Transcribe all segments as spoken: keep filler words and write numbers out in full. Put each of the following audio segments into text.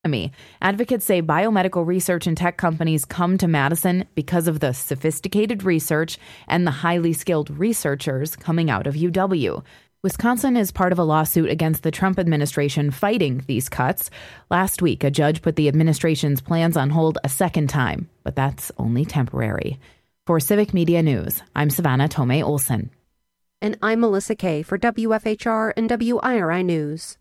Advocates say biomedical research and tech companies come to Madison because of the sophisticated research and the highly skilled researchers coming out of U W. Wisconsin is part of a lawsuit against the Trump administration fighting these cuts. Last week, a judge put the administration's plans on hold a second time, but that's only temporary. For Civic Media News, I'm Savannah Tomei Olson. And I'm Melissa Kay for W F H R and W I R I News.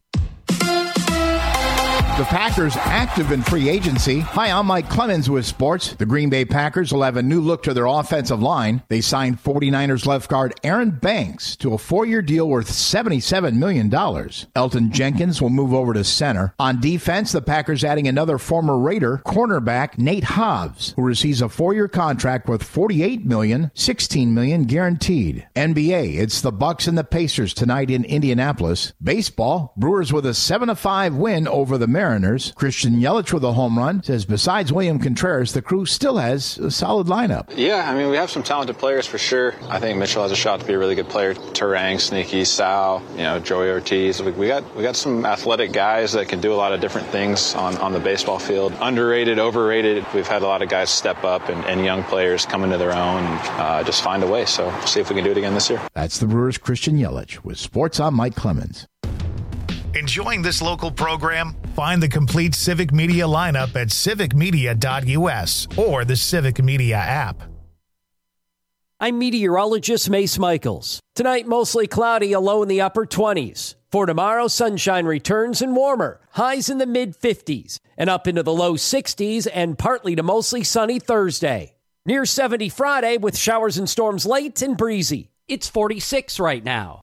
The Packers active in free agency. Hi, I'm Mike Clemens with sports. The Green Bay Packers will have a new look to their offensive line. They signed forty-niners left guard Aaron Banks to a four-year deal worth seventy-seven million dollars. Elton Jenkins will move over to center. On defense, the Packers adding another former Raider, cornerback Nate Hobbs, who receives a four-year contract worth forty-eight million dollars, sixteen million dollars guaranteed. N B A, it's the Bucks and the Pacers tonight in Indianapolis. Baseball, Brewers with a seven to five win over the Mariners. Christian Yelich with a home run says besides William Contreras, the crew still has a solid lineup. Yeah, I mean, we have some talented players for sure. I think Mitchell has a shot to be a really good player. Turang, Sneaky, Sal, you know, Joey Ortiz. We, we got we got some athletic guys that can do a lot of different things on, on the baseball field. Underrated, overrated. We've had a lot of guys step up and, and young players come into their own and uh, just find a way. So we'll see if we can do it again this year. That's the Brewers' Christian Yelich with Sports. I'm Mike Clemens. Enjoying this local program? Find the complete Civic Media lineup at civic media dot u s or the Civic Media app. I'm meteorologist Mace Michaels. Tonight, mostly cloudy, a low in the upper twenties. For tomorrow, sunshine returns and warmer. Highs in the mid-fifties and up into the low sixties and partly to mostly sunny Thursday. Near seventy Friday with showers and storms late and breezy. It's forty-six right now.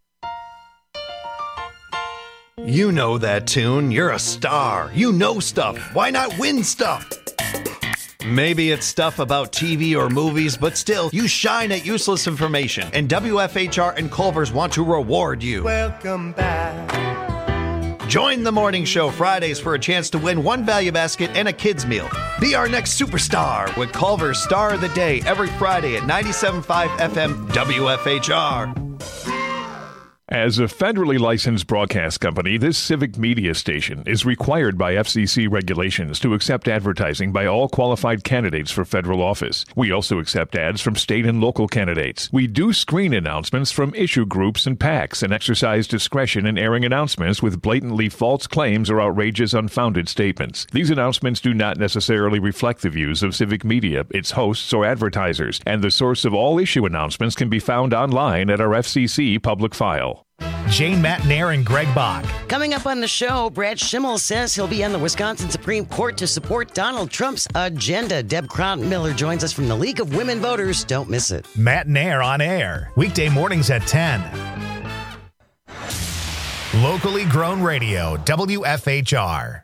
You know that tune. You're a star. You know stuff. Why not win stuff? Maybe it's stuff about T V or movies, but still, you shine at useless information. And W F H R and Culver's want to reward you. Welcome back. Join the morning show Fridays for a chance to win one value basket and a kid's meal. Be our next superstar with Culver's Star of the Day every Friday at ninety-seven point five F M W F H R. As a federally licensed broadcast company, this Civic Media station is required by F C C regulations to accept advertising by all qualified candidates for federal office. We also accept ads from state and local candidates. We do screen announcements from issue groups and PACs and exercise discretion in airing announcements with blatantly false claims or outrageous, unfounded statements. These announcements do not necessarily reflect the views of Civic Media, its hosts, or advertisers, and the source of all issue announcements can be found online at our F C C public file. Jane Matnair and Greg Bach. Coming up on the show, Brad Schimmel says he'll be on the Wisconsin Supreme Court to support Donald Trump's agenda. Deb Crown-Miller joins us from the League of Women Voters. Don't miss it. Matnair on air, weekday mornings at ten. Locally grown radio, W F H R.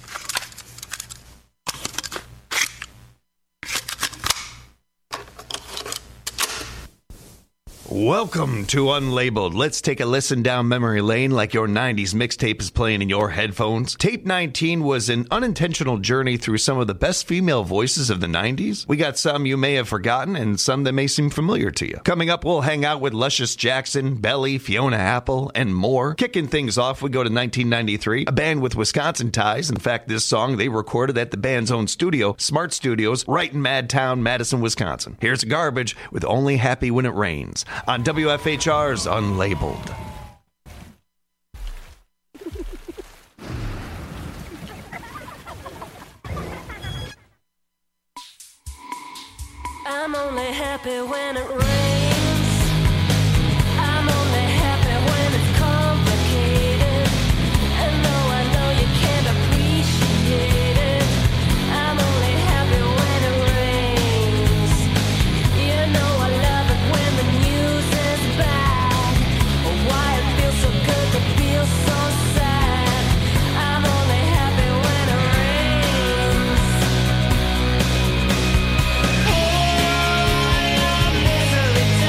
Welcome to Unlabeled. Let's take a listen down memory lane like your nineties mixtape is playing in your headphones. Tape nineteen was an unintentional journey through some of the best female voices of the nineties. We got some you may have forgotten and some that may seem familiar to you. Coming up, we'll hang out with Luscious Jackson, Belly, Fiona Apple, and more. Kicking things off, we go to nineteen ninety-three, a band with Wisconsin ties. In fact, this song they recorded at the band's own studio, Smart Studios, right in Madtown, Madison, Wisconsin. Here's Garbage with Only Happy When It Rains on W F H R's Unlabeled. I'm only happy when it rains. I'm only happy when it's complicated. And though I know you can't appreciate it, I'm only happy when it rains. You know I love it when the news is bad. Why it feels so good to feel so sad. I'm only happy when it rains. All your misery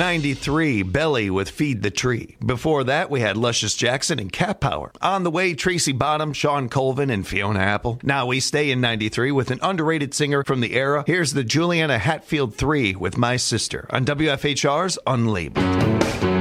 ninety-three, Belly with Feed the Tree. Before that, we had Luscious Jackson and Cat Power. On the way, Tracy Bottom, Sean Colvin, and Fiona Apple. Now we stay in ninety-three with an underrated singer from the era. Here's the Juliana Hatfield three with My Sister on W F H R's Unlabeled.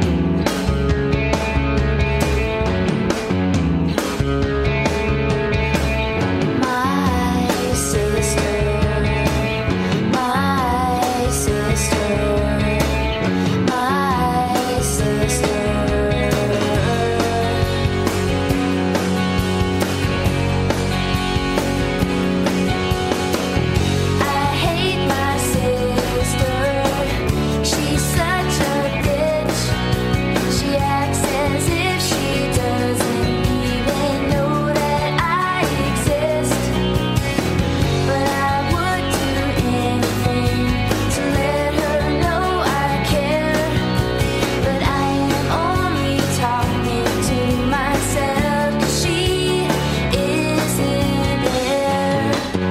She's such a bitch. She acts as if she doesn't even know that I exist. But I would do anything to let her know I care. But I am only talking to myself, 'cause she isn't there.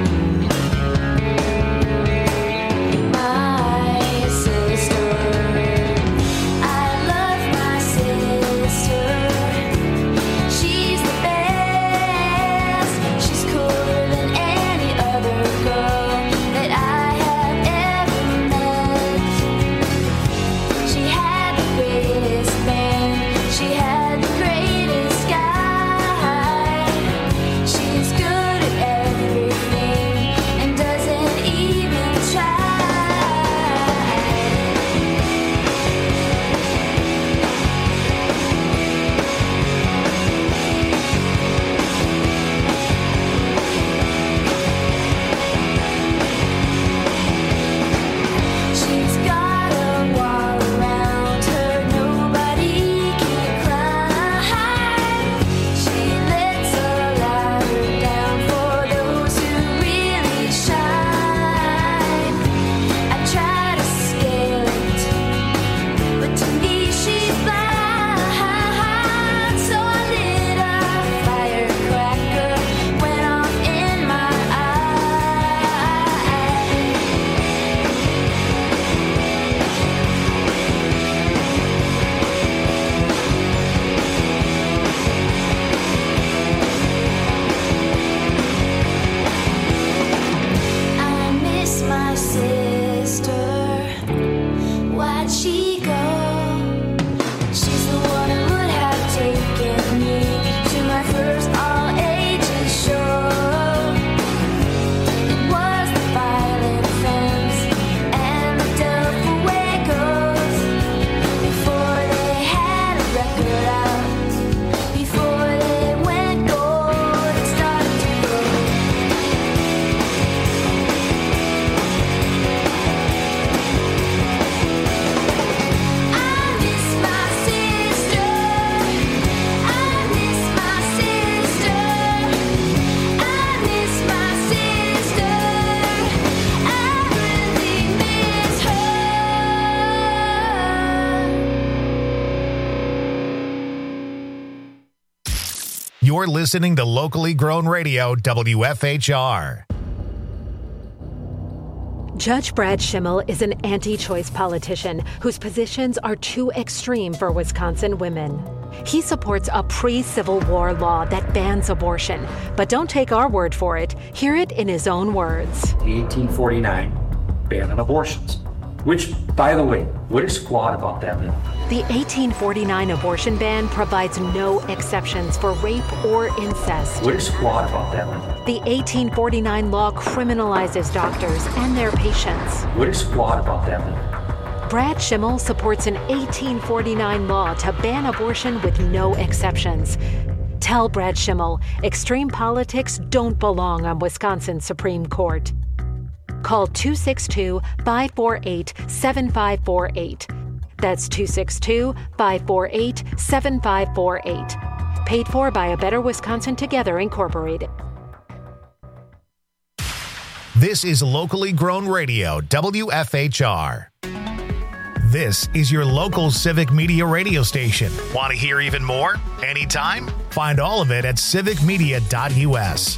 My sister, I love my sister. She's the best. She's cooler than any other girl that I have ever met. She had the greatest band. She had the greatest sky. She's good at everything and doesn't even try. She's got a wall around her, nobody can climb. She lets a ladder down for those who really shine. I try to scale it, but to me she's blind. So I lit a firecracker, went off in my eye. I miss my sister. Why'd she go? She's the one who would have taken me to my first all ages show. It was the Violent Femmes and the Del Fuegos. Before they had a record out, before they went gold, it started to grow. I miss my sister. I miss my sister. I miss my sister. I really miss her. You're listening to locally grown radio, W F H R. Judge Brad Schimmel is an anti-choice politician whose positions are too extreme for Wisconsin women. He supports a pre-Civil War law that bans abortion. But don't take our word for it. Hear it in his own words. The eighteen forty-nine ban on abortions, which, by the way, what is flawed about that bill? The eighteen forty-nine abortion ban provides no exceptions for rape or incest. What is flawed about that bill? The eighteen forty-nine law criminalizes doctors and their patients. What is flawed about that bill? Brad Schimmel supports an eighteen forty-nine law to ban abortion with no exceptions. Tell Brad Schimmel extreme politics don't belong on Wisconsin's Supreme Court. Call two six two, five four eight, seven five four eight. That's two six two, five four eight, seven five four eight. Paid for by A Better Wisconsin Together, Incorporated. This is locally grown radio, W F H R. This is your local civic media radio station. Want to hear even more? Anytime? Find all of it at civic media dot U S.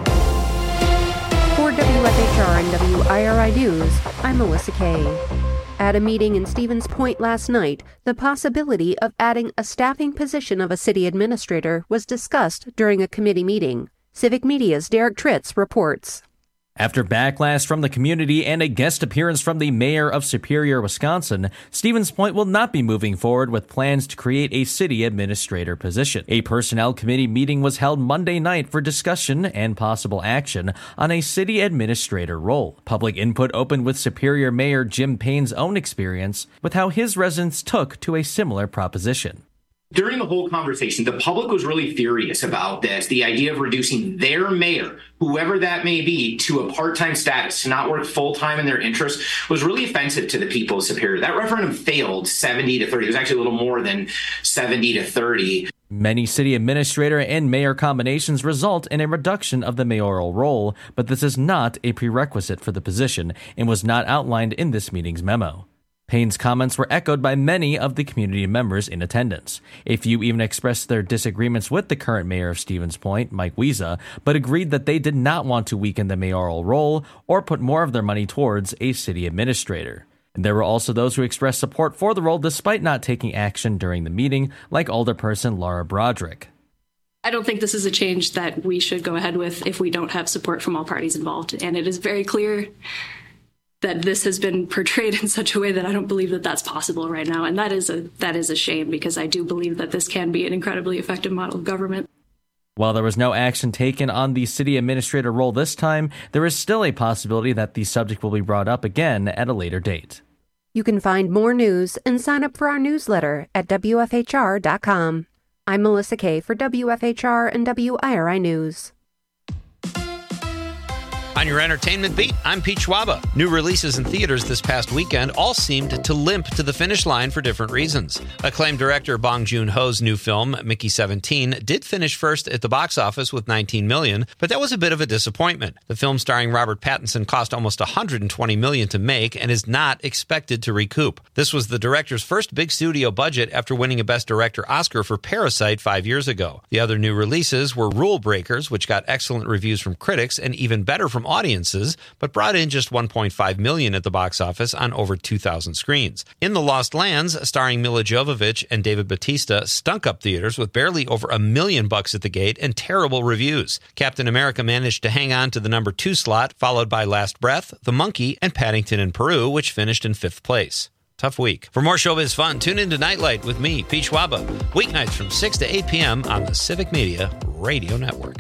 For W F H R and W I R I News, I'm Melissa Kay. At a meeting in Stevens Point last night, the possibility of adding a staffing position of a city administrator was discussed during a committee meeting. Civic Media's Derek Tritz reports. After backlash from the community and a guest appearance from the mayor of Superior, Wisconsin, Stevens Point will not be moving forward with plans to create a city administrator position. A personnel committee meeting was held Monday night for discussion and possible action on a city administrator role. Public input opened with Superior Mayor Jim Payne's own experience with how his residents took to a similar proposition. During the whole conversation, the public was really furious about this. The idea of reducing their mayor, whoever that may be, to a part-time status, to not work full-time in their interest, was really offensive to the people of Superior. That referendum failed seventy to thirty. It was actually a little more than seventy to thirty. Many city administrator and mayor combinations result in a reduction of the mayoral role, but this is not a prerequisite for the position and was not outlined in this meeting's memo. Payne's comments were echoed by many of the community members in attendance. A few even expressed their disagreements with the current mayor of Stevens Point, Mike Wiesa, but agreed that they did not want to weaken the mayoral role or put more of their money towards a city administrator. And there were also those who expressed support for the role despite not taking action during the meeting, like Alderperson Laura Broderick. I don't think this is a change that we should go ahead with if we don't have support from all parties involved. And it is very clear that this has been portrayed in such a way that I don't believe that that's possible right now. And that is a that is a shame, because I do believe that this can be an incredibly effective model of government. While there was no action taken on the city administrator role this time, there is still a possibility that the subject will be brought up again at a later date. You can find more news and sign up for our newsletter at W F H R dot com. I'm Melissa Kay for W F H R and W I R I News. On your entertainment beat, I'm Pete Schwaba. New releases in theaters this past weekend all seemed to limp to the finish line for different reasons. Acclaimed director Bong Joon-ho's new film, Mickey seventeen, did finish first at the box office with nineteen million dollars, but that was a bit of a disappointment. The film starring Robert Pattinson cost almost one hundred twenty million dollars to make and is not expected to recoup. This was the director's first big studio budget after winning a Best Director Oscar for Parasite five years ago. The other new releases were Rule Breakers, which got excellent reviews from critics and even better from audiences, but brought in just one point five million dollars at the box office on over two thousand screens. In the Lost Lands, starring Mila Jovovich and David Bautista, stunk up theaters with barely over a million bucks at the gate and terrible reviews. Captain America managed to hang on to the number two slot, followed by Last Breath, The Monkey, and Paddington in Peru, which finished in fifth place. Tough week. For more showbiz fun, tune in to Nightlight with me, Pete Schwaba, weeknights from six to eight p.m. on the Civic Media Radio Network.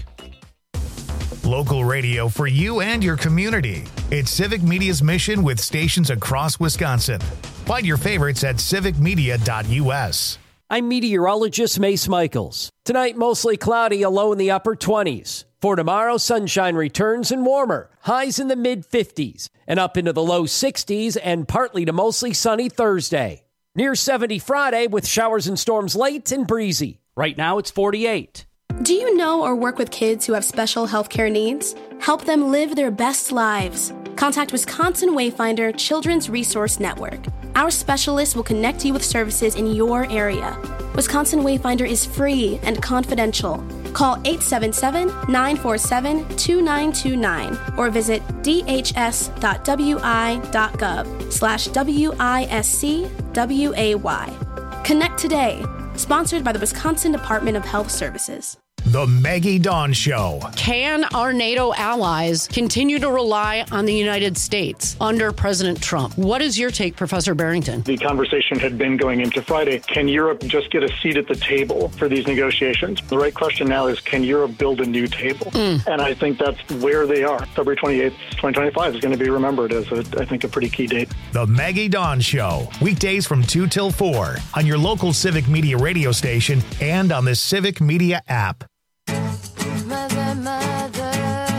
Local radio for you and your community. It's Civic Media's mission with stations across Wisconsin. Find your favorites at civic media dot u s. I'm meteorologist Mace Michaels. Tonight, mostly cloudy, a low in the upper twenties. For tomorrow, sunshine returns and warmer. Highs in the mid fifties and up into the low sixties and partly to mostly sunny Thursday. Near seventy Friday with showers and storms late and breezy. Right now, it's forty-eight. Do you know or work with kids who have special healthcare needs? Help them live their best lives. Contact Wisconsin Wayfinder Children's Resource Network. Our specialists will connect you with services in your area. Wisconsin Wayfinder is free and confidential. Call eight seven seven, nine four seven, two nine two nine or visit d h s dot w i dot gov slash W I S C W A Y. Connect today. Sponsored by the Wisconsin Department of Health Services. The Maggie Dawn Show. Can our NATO allies continue to rely on the United States under President Trump? What is your take, Professor Barrington? The conversation had been going into Friday. Can Europe just get a seat at the table for these negotiations? The right question now is, can Europe build a new table? Mm. And I think that's where they are. February twenty-eighth, twenty twenty-five is going to be remembered as, a, I think, a pretty key date. The Maggie Dawn Show. Weekdays from two till four on your local Civic Media radio station and on the Civic Media app. Mother, mother,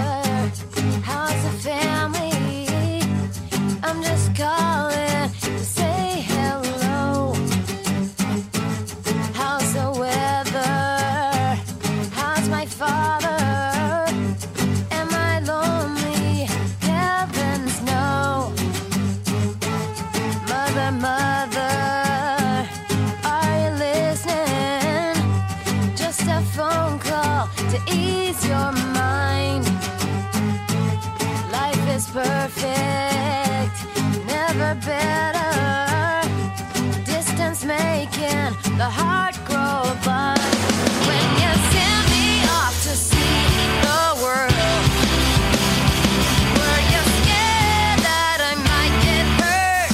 how's the family? I'm just calling to say hello. How's the weather? How's my father? Am I lonely? Heavens no. Mother, mother, are you listening? Just a phone call to ease your mind. Life is perfect, never better. apart. When you sent me off to see the world, were you scared that I might get hurt?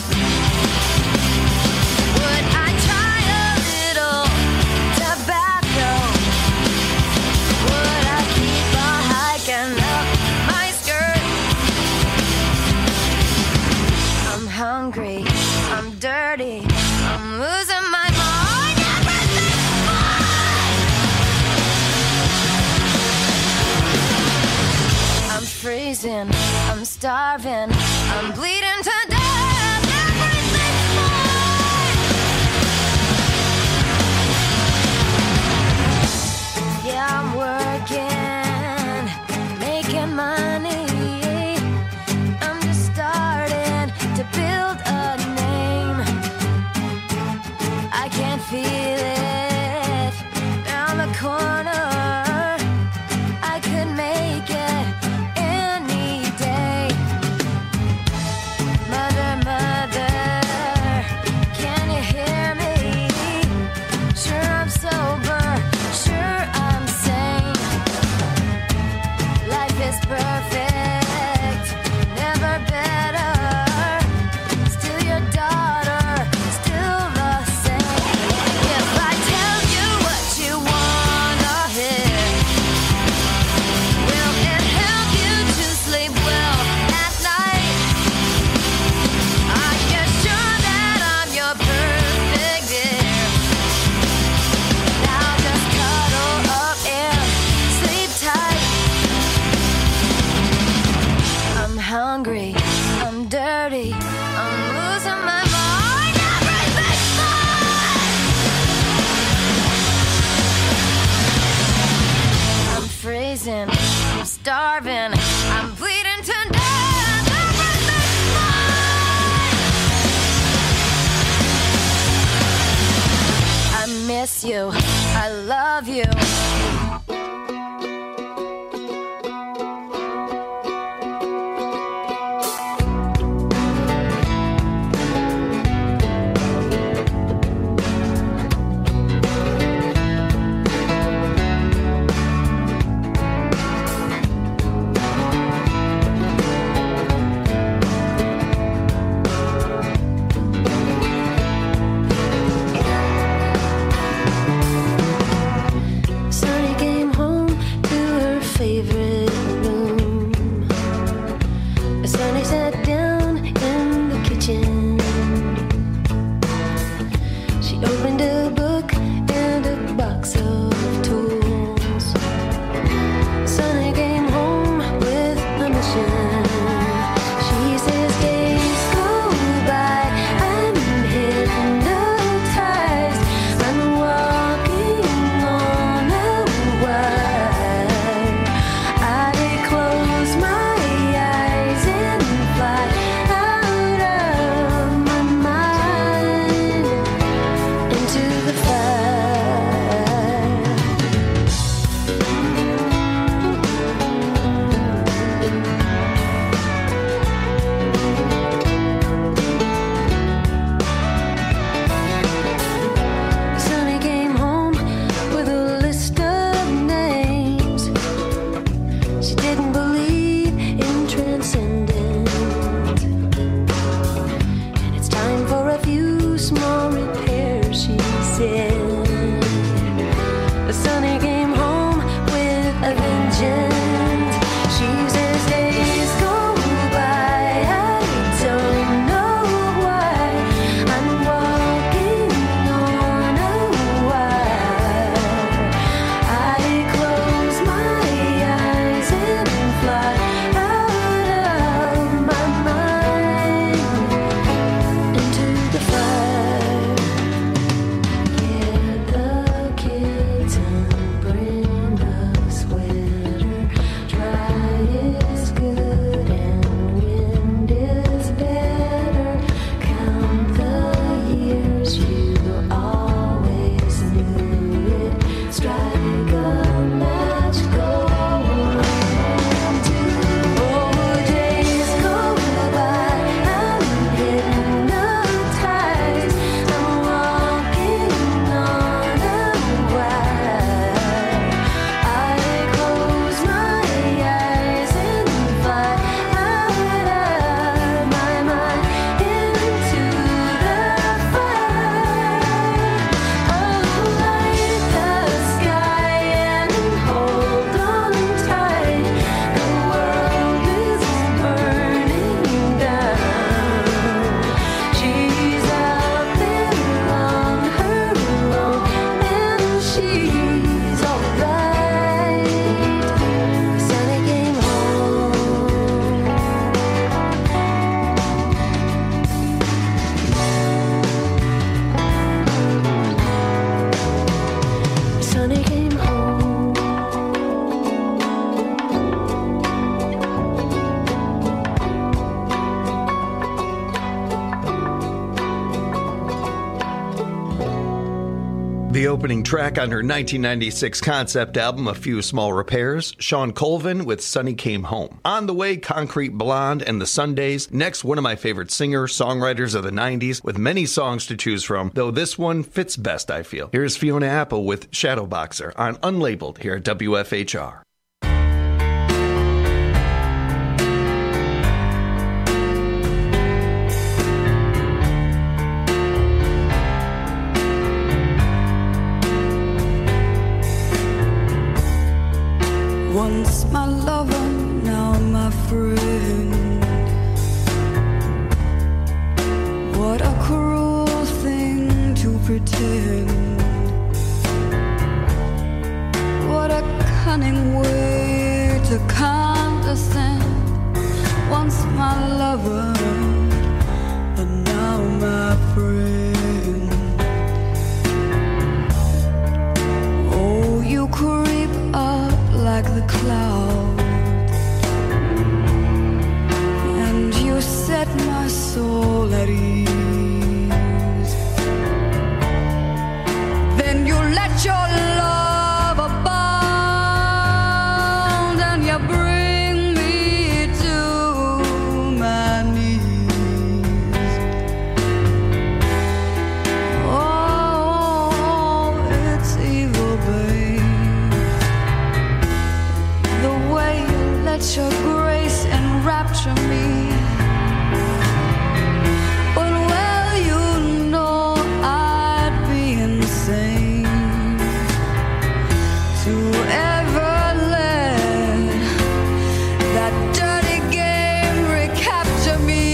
Would I try a little tobacco? Would I keep on hiking up my skirt? I'm hungry, I'm dirty, I'm losing my mind. Everything's fine. I'm freezing, I'm starving, I'm bleeding to death. Everything's fine. Yeah, I'm working, making money. I'm just starting to build a name. I can't feel it down the corner. I could make it any day. Mother, mother, can you hear me? Sure I'm sober, sure I'm sane. Life is perfect, never better. Still your daughter, still the same. If I tell you what you wanna hear, will it help you to sleep well at night? Are you sure that I'm your perfect dear? Now just cuddle up and sleep tight. I'm hungry, I'm dirty, I'm losing my mind. Everything's fine. I'm freezing, I'm starving, I'm bleeding to death. Everything's fine. I miss you, I love you. Sunny opening track on her nineteen ninety-six concept album, A Few Small Repairs, Sean Colvin with Sunny Came Home. On the way, Concrete Blonde and The Sundays. Next, one of my favorite singers, songwriters of the nineties, with many songs to choose from, though this one fits best, I feel. Here's Fiona Apple with Shadowboxer on Unlabeled here at W F H R. Once my lover, now my friend. What a cruel thing to pretend. What a cunning way to condescend. Once my lover, and now my friend. Oh, you creep up like the clouds, and you set my soul at ease. Then you let your love abound, and you bring me to my knees. Oh, it's evil, babe. Let your grace enrapture me. But well, you know I'd be insane to ever let that dirty game recapture me.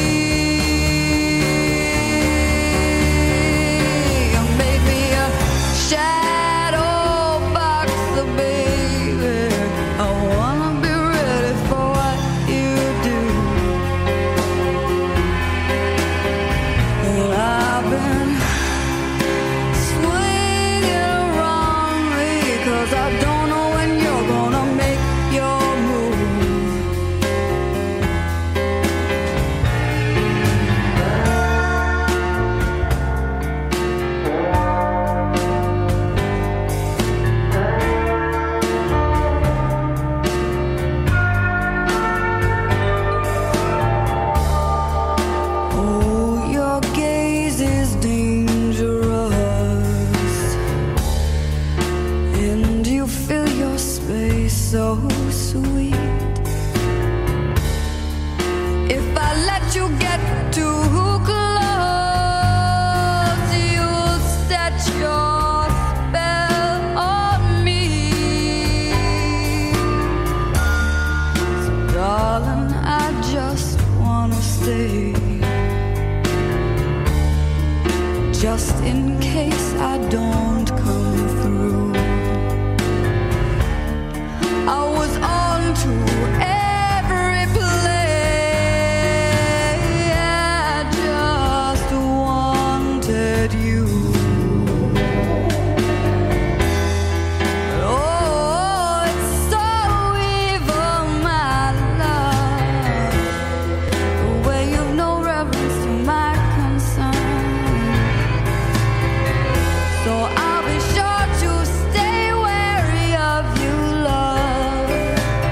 You made me a shadow boxer, baby. I wanna be for what you do. And I've been swinging wrongly, 'cause I don't know when you're gonna make your so sweet. If I let you get too close, you'll set your spell on me. So darling, I just wanna stay, just in case I don't come through. I was on to every play, I just wanted you. Oh, it's so evil, my love, the way you've no reverence to my concern. So I'll be sure to stay wary of you, love.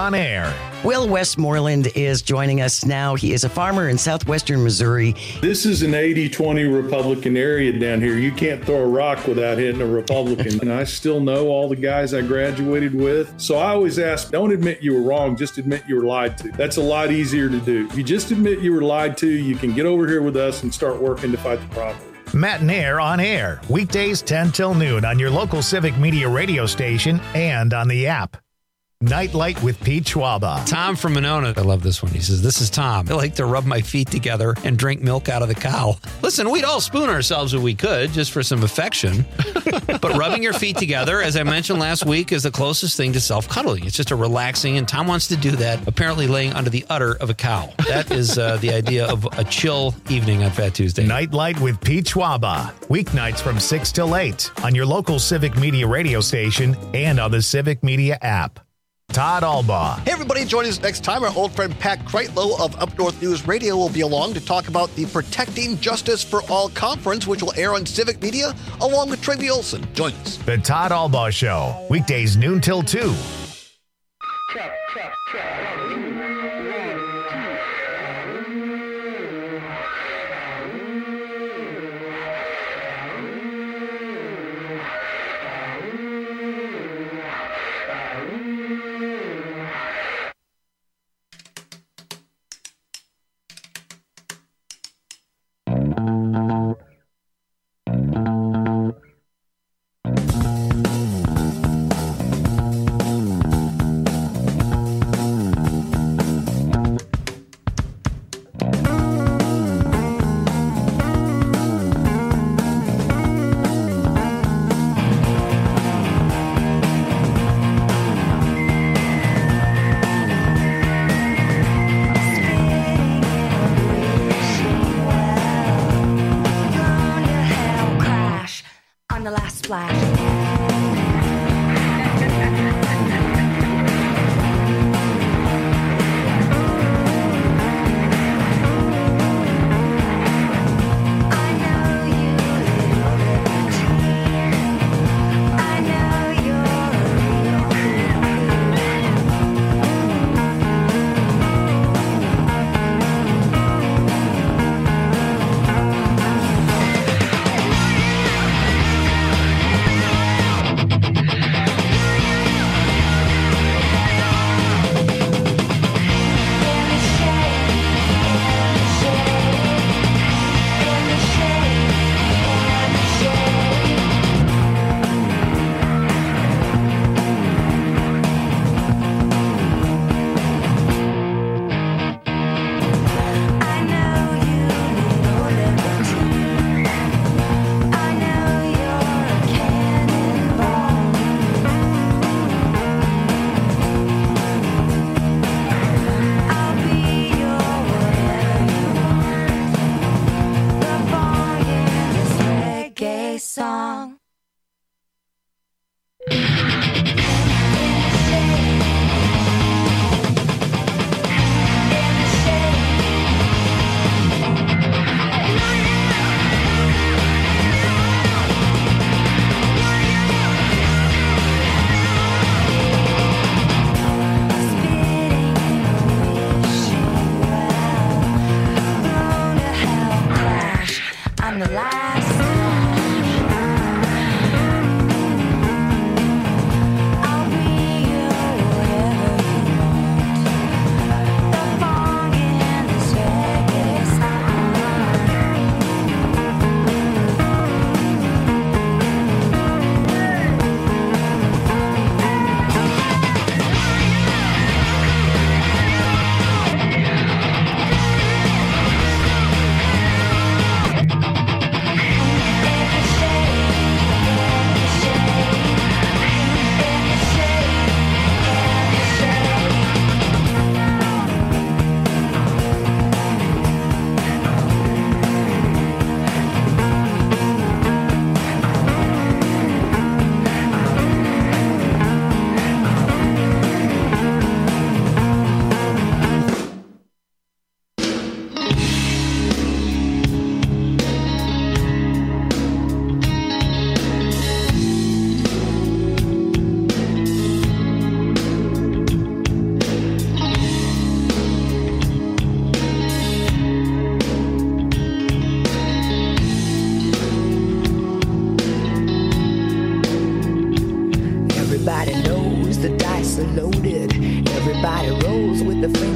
on Air. Will Westmoreland is joining us now. He is a farmer in southwestern Missouri. This is an eighty twenty Republican area down here. You can't throw a rock without hitting a Republican. And I still know all the guys I graduated with. So I always ask, don't admit you were wrong, just admit you were lied to. That's a lot easier to do. If you just admit you were lied to, you can get over here with us and start working to fight the problem. Matt and Air on Air, weekdays ten till noon on your local Civic Media radio station and on the app. Nightlight with Pete Schwaba. Tom from Monona. I love this one. He says, this is Tom. I like to rub my feet together and drink milk out of the cow. Listen, we'd all spoon ourselves if we could, just for some affection. But rubbing your feet together, as I mentioned last week, is the closest thing to self-cuddling. It's just a relaxing, and Tom wants to do that, apparently laying under the udder of a cow. That is uh, the idea of a chill evening on Fat Tuesday. Nightlight with Pete Schwaba. Weeknights from six till eight on your local Civic Media radio station and on the Civic Media app. Todd Albaugh. Hey, everybody, join us next time. Our old friend Pat Kreitlow of Up North News Radio will be along to talk about the Protecting Justice for All conference, which will air on Civic Media, along with Tracy Olson. Join us. The Todd Albaugh Show, weekdays noon till two. Check, check, check. One, two,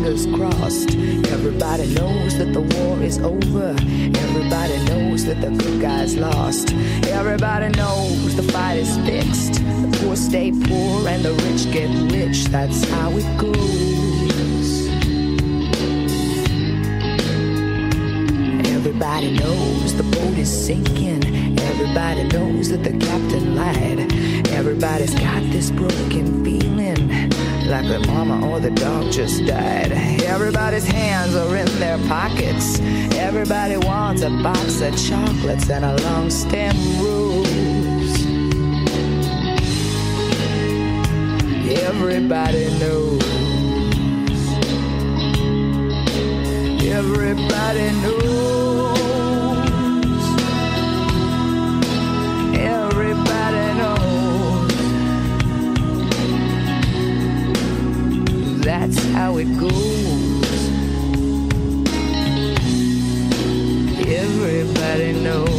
borders crossed. Everybody knows that the war is over. Everybody knows that the good guys lost. Everybody knows the fight is fixed. The poor stay poor and the rich get rich. That's how it goes. Everybody knows the boat is sinking. Everybody knows that the captain lied. Everybody's got this broken feeling, like their mama or the dog just died. Everybody's hands are in their pockets. Everybody wants a box of chocolates and a long stem rose. Everybody knows. Everybody knows. Everybody knows. That's how it goes. Everybody knows.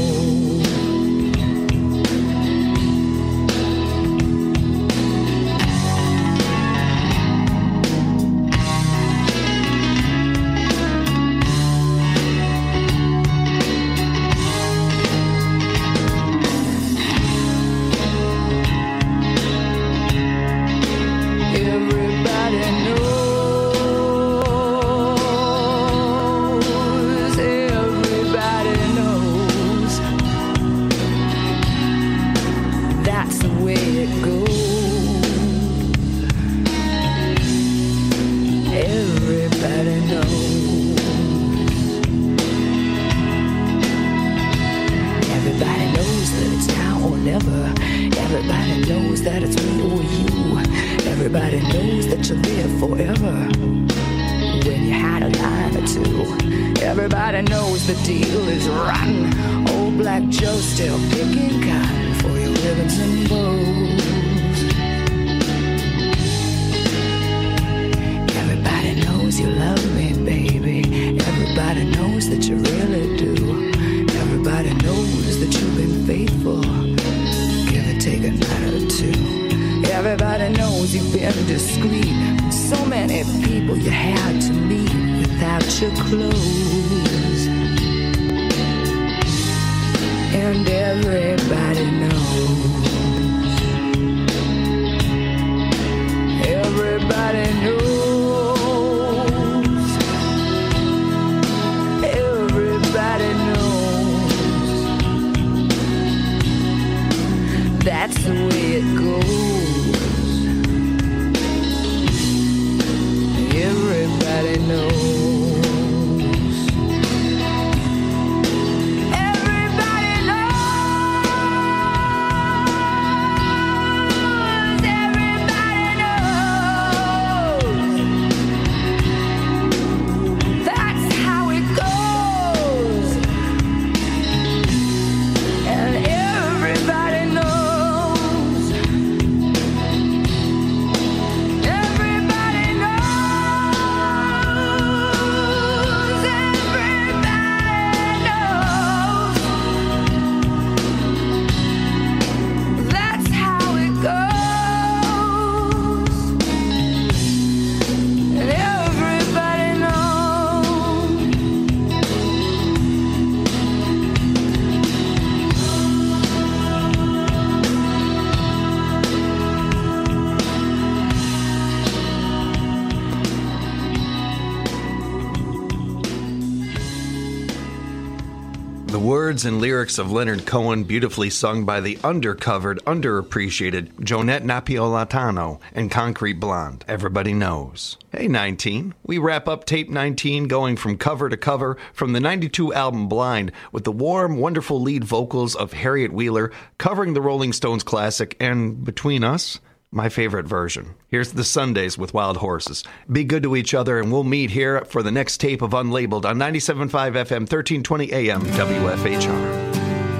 And lyrics of Leonard Cohen, beautifully sung by the undercovered, underappreciated Jonette Napolitano and Concrete Blonde. Everybody knows. Hey, nineteen. We wrap up tape nineteen, going from cover to cover from the ninety-two album Blind, with the warm, wonderful lead vocals of Harriet Wheeler covering the Rolling Stones classic, and between us, my favorite version. Here's the Sundays with Wild Horses. Be good to each other, and we'll meet here for the next tape of Unlabeled on ninety-seven point five F M, thirteen twenty A M, W F H R.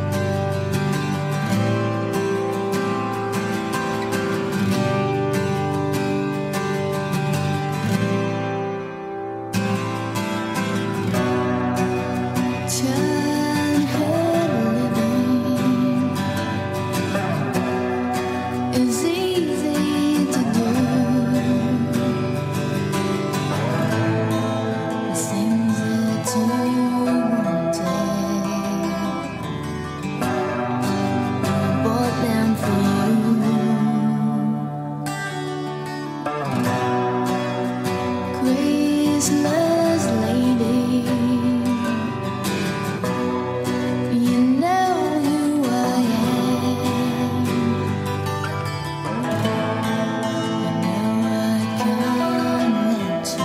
Is it? Christmas lady, you know who I am. You know I can't let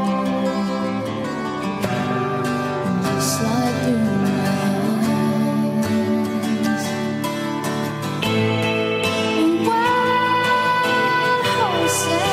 you just slide through my hands. Wild horses.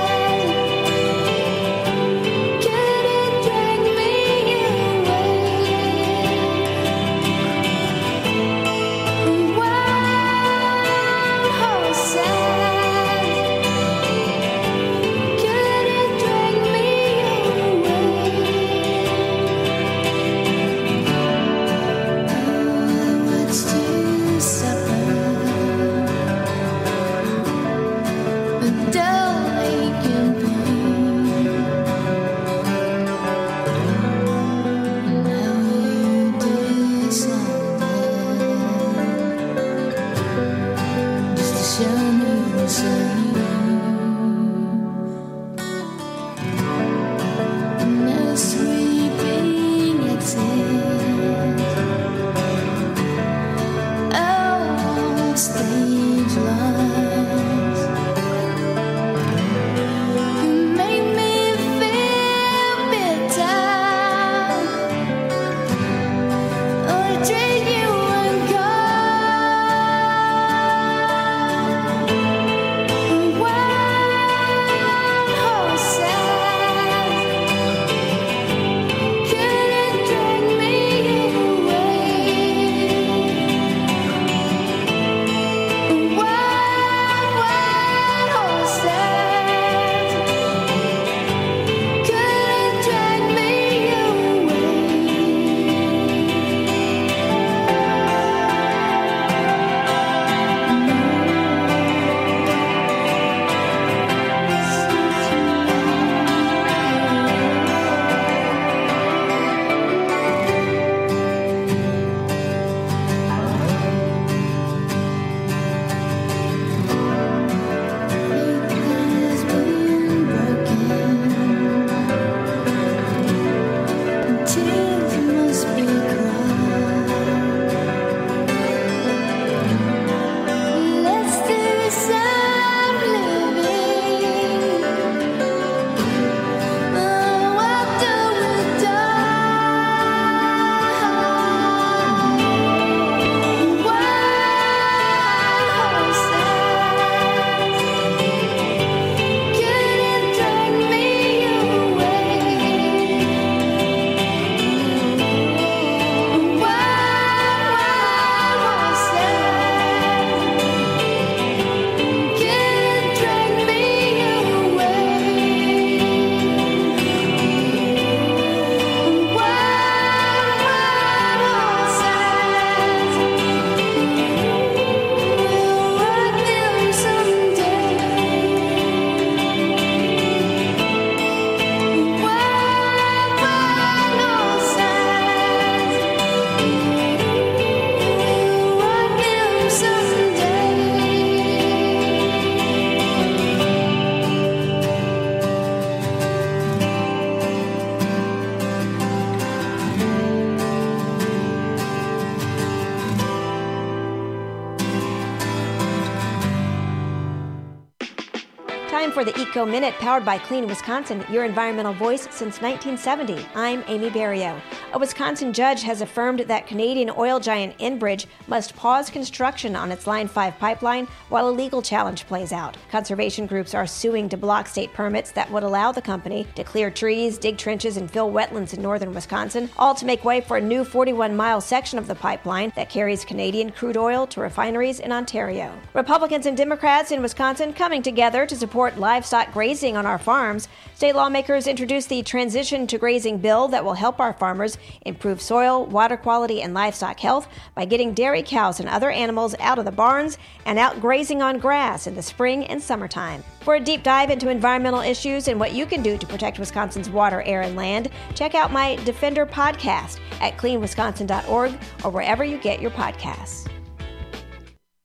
Time for the Eco Minute, powered by Clean Wisconsin, your environmental voice since nineteen seventy. I'm Amy Barrio. A Wisconsin judge has affirmed that Canadian oil giant Enbridge must pause construction on its Line five pipeline while a legal challenge plays out. Conservation groups are suing to block state permits that would allow the company to clear trees, dig trenches, and fill wetlands in northern Wisconsin, all to make way for a new forty-one mile section of the pipeline that carries Canadian crude oil to refineries in Ontario. Republicans and Democrats in Wisconsin coming together to support livestock grazing on our farms. State lawmakers introduced the Transition to Grazing bill that will help our farmers improve soil, water quality, and livestock health by getting dairy cows and other animals out of the barns and out grazing on grass in the spring and summertime. For a deep dive into environmental issues and what you can do to protect Wisconsin's water, air, and land, check out my Defender podcast at clean wisconsin dot org or wherever you get your podcasts.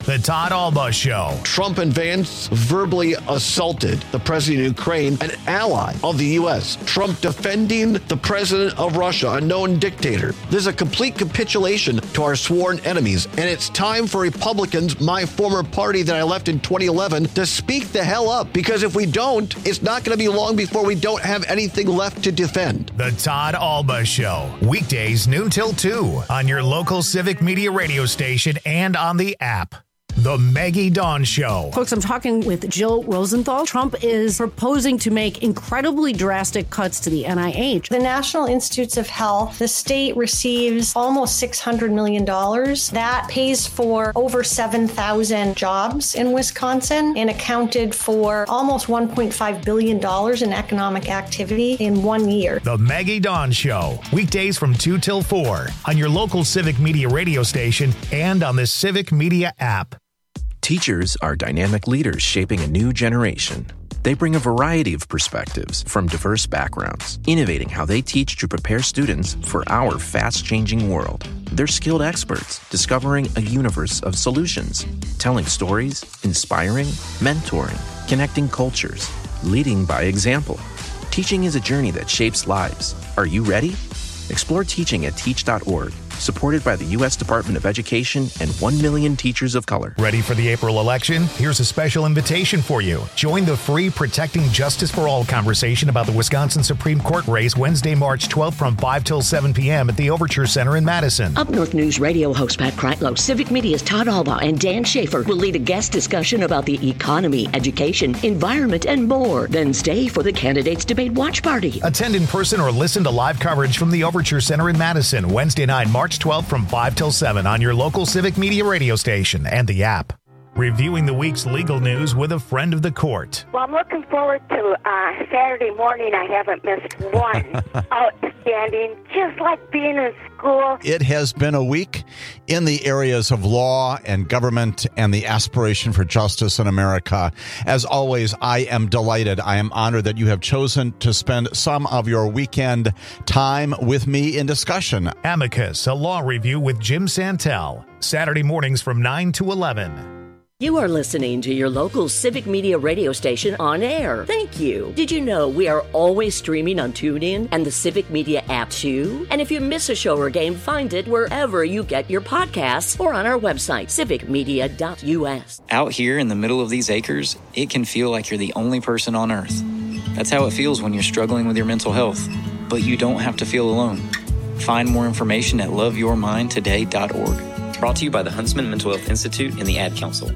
The Todd Alba Show. Trump and Vance verbally assaulted the president of Ukraine, an ally of the U S. Trump defending the president of Russia, a known dictator. This is a complete capitulation to our sworn enemies, and it's time for Republicans, my former party that I left in twenty eleven, to speak the hell up, because if we don't, it's not going to be long before we don't have anything left to defend. The Todd Alba Show. Weekdays noon till two on your local Civic Media radio station and on the app. The Maggie Dawn Show. Folks, I'm talking with Jill Rosenthal. Trump is proposing to make incredibly drastic cuts to the N I H. The National Institutes of Health, the state receives almost six hundred million dollars. That pays for over seven thousand jobs in Wisconsin and accounted for almost one point five billion dollars in economic activity in one year. The Maggie Dawn Show. Weekdays from two till four on your local Civic Media radio station and on the Civic Media app. Teachers are dynamic leaders shaping a new generation. They bring a variety of perspectives from diverse backgrounds, innovating how they teach to prepare students for our fast-changing world. They're skilled experts, discovering a universe of solutions, telling stories, inspiring, mentoring, connecting cultures, leading by example. Teaching is a journey that shapes lives. Are you ready? Explore teaching at teach dot org. Supported by the U S Department of Education and one million teachers of color. Ready for the April election? Here's a special invitation for you. Join the free Protecting Justice for All conversation about the Wisconsin Supreme Court race Wednesday, March twelfth from five till seven p.m. at the Overture Center in Madison. Up North News radio host Pat Kreitlow, Civic Media's Todd Alba, and Dan Schaefer will lead a guest discussion about the economy, education, environment, and more. Then stay for the Candidates Debate Watch Party. Attend in person or listen to live coverage from the Overture Center in Madison, Wednesday night, March twelfth from five till seven on your local Civic Media radio station and the app. Reviewing the week's legal news with a friend of the court. Well, I'm looking forward to uh, Saturday morning. I haven't missed one. Outstanding, just like being in school. It has been a week in the areas of law and government and the aspiration for justice in America. As always, I am delighted. I am honored that you have chosen to spend some of your weekend time with me in discussion. Amicus, a law review with Jim Santel. Saturday mornings from nine to eleven. You are listening to your local Civic Media radio station on air. Thank you. Did you know we are always streaming on TuneIn and the Civic Media app too? And if you miss a show or game, find it wherever you get your podcasts or on our website, civic media dot u s. Out here in the middle of these acres, it can feel like you're the only person on earth. That's how it feels when you're struggling with your mental health. But you don't have to feel alone. Find more information at love your mind today dot org. Brought to you by the Huntsman Mental Health Institute and the Ad Council.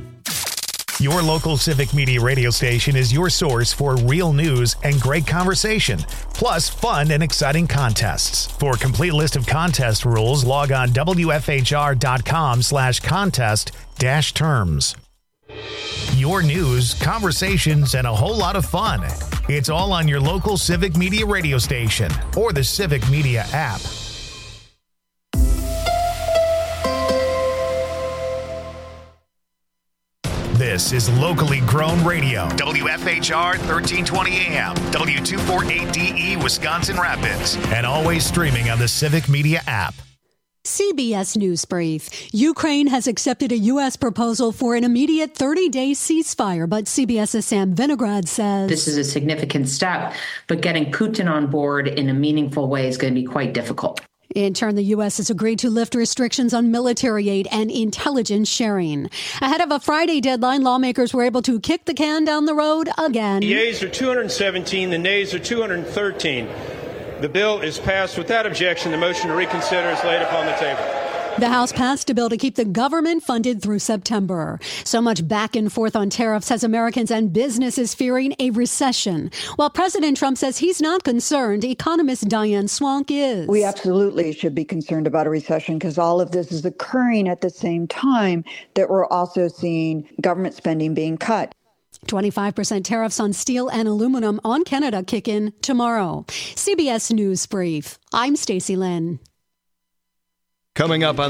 Your local Civic Media radio station is your source for real news and great conversation, plus fun and exciting contests. For a complete list of contest rules, log on W F H R dot com slash contest dash terms. Your news, conversations, and a whole lot of fun. It's all on your local Civic Media radio station or the Civic Media app. This is locally grown radio. W F H R thirteen twenty A M, W two forty-eight D E, Wisconsin Rapids, and always streaming on the Civic Media app. C B S News Brief. Ukraine has accepted a U S proposal for an immediate thirty-day ceasefire, but CBS's Sam Vinograd says this is a significant step, but getting Putin on board in a meaningful way is going to be quite difficult. In turn, the U S has agreed to lift restrictions on military aid and intelligence sharing. Ahead of a Friday deadline, lawmakers were able to kick the can down the road again. The yeas are two hundred seventeen, the nays are two hundred thirteen. The bill is passed without objection. The motion to reconsider is laid upon the table. The House passed a bill to keep the government funded through September. So much back and forth on tariffs has Americans and businesses fearing a recession. While President Trump says he's not concerned, economist Diane Swank is. We absolutely should be concerned about a recession because all of this is occurring at the same time that we're also seeing government spending being cut. twenty-five percent tariffs on steel and aluminum on Canada kick in tomorrow. C B S News Brief. I'm Stacey Lynn. Coming up on